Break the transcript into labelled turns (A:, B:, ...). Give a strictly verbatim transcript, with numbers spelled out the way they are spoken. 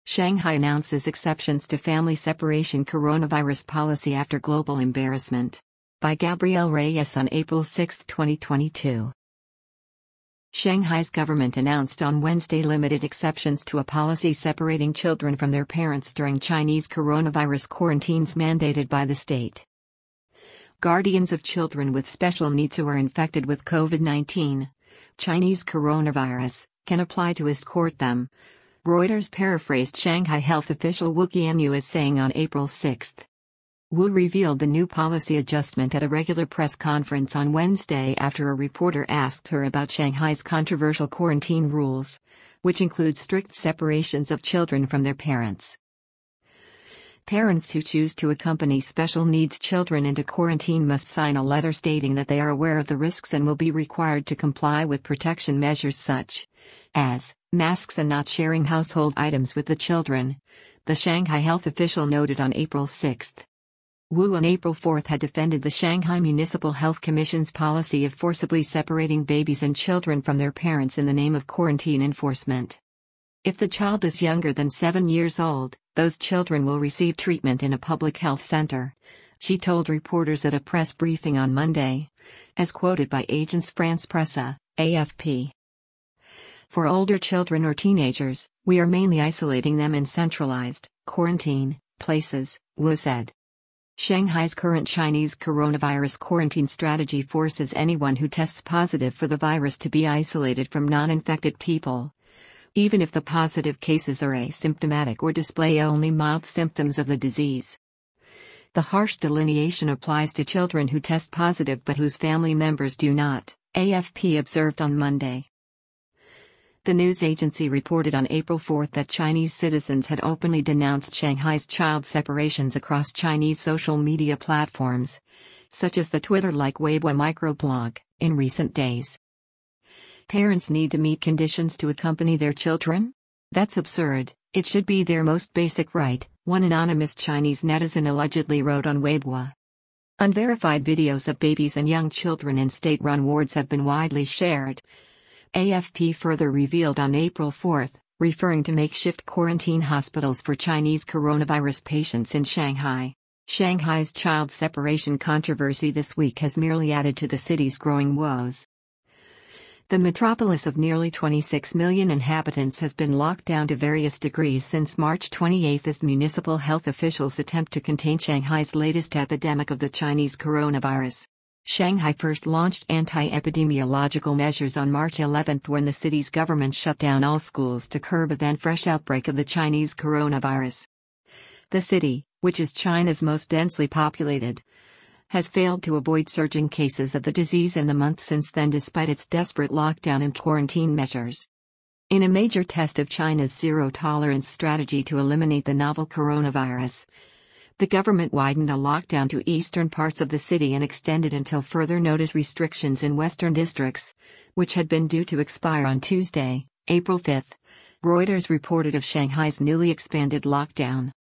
A: Shanghai announces exceptions to family separation coronavirus policy after global embarrassment. By Gabrielle Reyes on April sixth, twenty twenty-two. Shanghai's government announced on Wednesday limited exceptions to a policy separating children from their parents during Chinese coronavirus quarantines mandated by the state. Guardians of children with special needs who are infected with COVID nineteen, Chinese coronavirus, can apply to escort them. Reuters paraphrased Shanghai health official Wu Qianyu as saying on April sixth. Wu revealed the new policy adjustment at a regular press conference on Wednesday after a reporter asked her about Shanghai's controversial quarantine rules, which include strict separations of children from their parents. Parents who choose to accompany special needs children into quarantine must sign a letter stating that they are aware of the risks and will be required to comply with protection measures such as masks and not sharing household items with the children, the Shanghai health official noted on April sixth. Wu on April fourth had defended the Shanghai Municipal Health Commission's policy of forcibly separating babies and children from their parents in the name of quarantine enforcement. If the child is younger than seven years old, those children will receive treatment in a public health center, she told reporters at a press briefing on Monday, as quoted by Agence France-Presse, A F P. For older children or teenagers, we are mainly isolating them in centralized quarantine places, Wu said. Shanghai's current Chinese coronavirus quarantine strategy forces anyone who tests positive for the virus to be isolated from non-infected people, even if the positive cases are asymptomatic or display only mild symptoms of the disease. The harsh delineation applies to children who test positive but whose family members do not, A F P observed on Monday. The news agency reported on April fourth that Chinese citizens had openly denounced Shanghai's child separations across Chinese social media platforms, such as the Twitter-like Weibo microblog, in recent days. Parents need to meet conditions to accompany their children? That's absurd, it should be their most basic right, one anonymous Chinese netizen allegedly wrote on Weibo. Unverified videos of babies and young children in state-run wards have been widely shared. A F P further revealed on April fourth, referring to makeshift quarantine hospitals for Chinese coronavirus patients in Shanghai. Shanghai's child separation controversy this week has merely added to the city's growing woes. The metropolis of nearly twenty-six million inhabitants has been locked down to various degrees since March twenty-eighth as municipal health officials attempt to contain Shanghai's latest epidemic of the Chinese coronavirus. Shanghai first launched anti-epidemiological measures on March eleventh when the city's government shut down all schools to curb a then fresh outbreak of the Chinese coronavirus. The city, which is China's most densely populated, has failed to avoid surging cases of the disease in the months since then despite its desperate lockdown and quarantine measures. In a major test of China's zero-tolerance strategy to eliminate the novel coronavirus, the government widened the lockdown to eastern parts of the city and extended until further notice restrictions in western districts, which had been due to expire on Tuesday, April fifth, Reuters reported of Shanghai's newly expanded lockdown.